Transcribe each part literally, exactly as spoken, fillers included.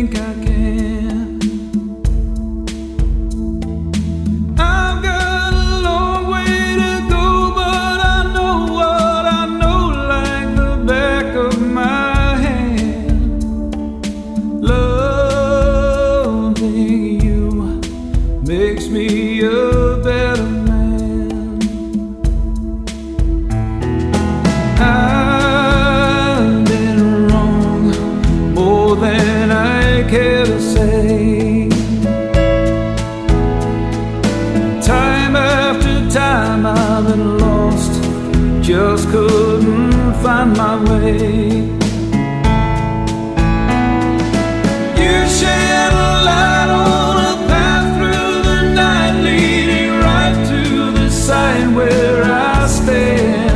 think I can. I've got a long way to go, but I know what I know like the back of my hand. Loving you makes me a better man. I've been wrong more than I care to say. Time after time I've been lost, just couldn't find my way. You shed a light on a path through the night, leading right to the side where I stand.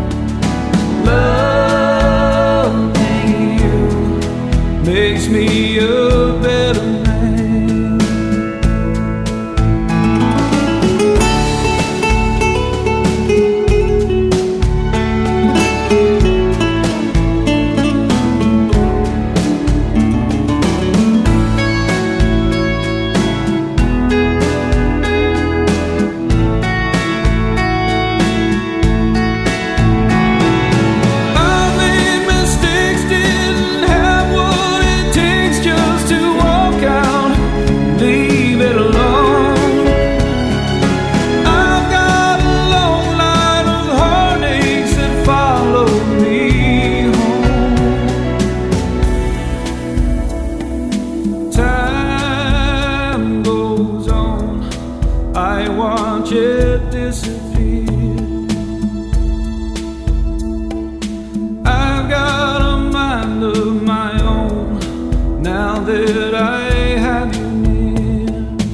Loving you makes me a better man. I watch it disappear. I've got a mind of my own now that I have you near.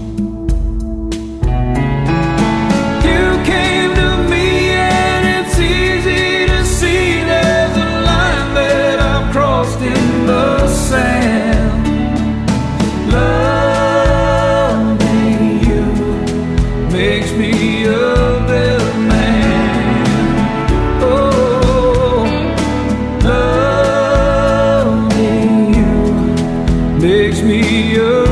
You came to me and it's easy to see there's a line that I've crossed in the sand. Makes me a better man. Oh, loving you makes me a